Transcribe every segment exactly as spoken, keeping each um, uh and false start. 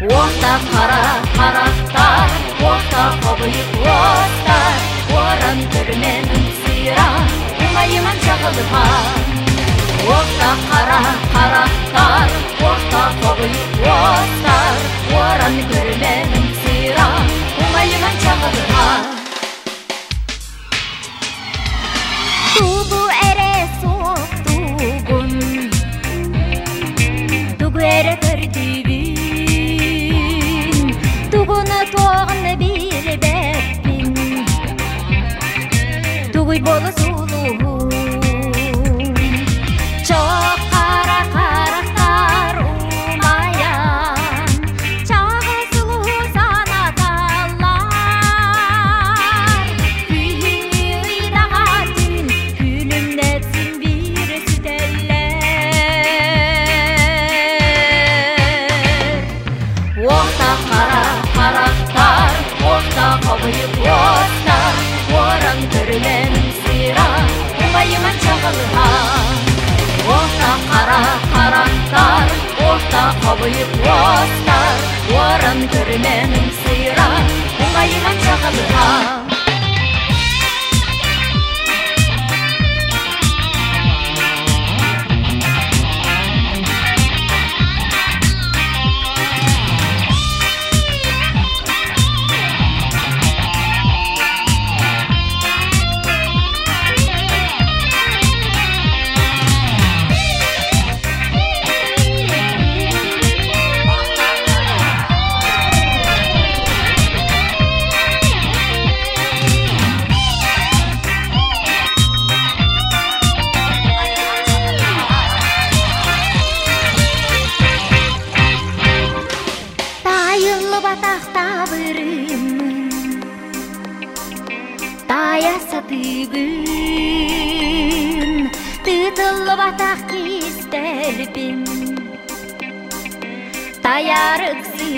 Орта қара қарақтар, орта қобайып остар, орын түрмен сыйра, оңайыман жағылған. Орта қара қарақтар, орта қобайып остар, орын түрмен сыйра, оңайыман жағылған. Тугу эре соқ тугун, тугу эре көрдүбүн, тугуну тоғын билбеппин, тугуй болу сулуун. Чоқ қара қарақтар умаян, чағы сулу санаталар, күйдага түн күнүмнетсин бир сүтеллер. Орта қара қарақтар, орта қобайып остар, орын түрмен сыйра, оңайыман жағылған. Орта қара қарақтар, орта қобайып остар, орын түрмен сыйра, оңайыман жағылған. Таяса тыгын, тытылы батақ кистелбин, таярык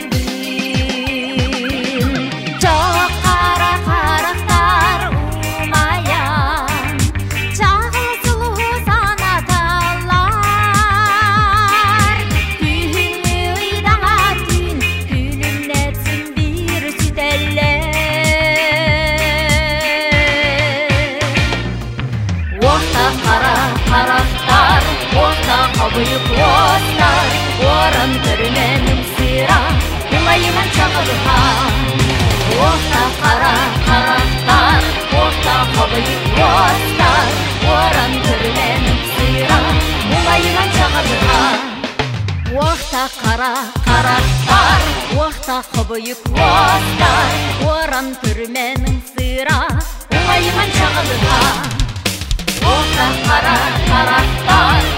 сыбын. Чоқ қара қарақтар умаян, чағы сұлу санаталар, күйдага түн күнүмнетсин бир сүтеллер. Орта қара қарақтар, орта қобайып остар, орын түрмен сыйра, оңайыман жағылған. Орта қара қарақтар, орта қобайып остар, орын түрмен сыйра, оңайыман жағылған. Орта қара қарақтар, орта қобайып остар, орын түрмен сыйра, оңайыман жағылған. Орта қара қарақтар,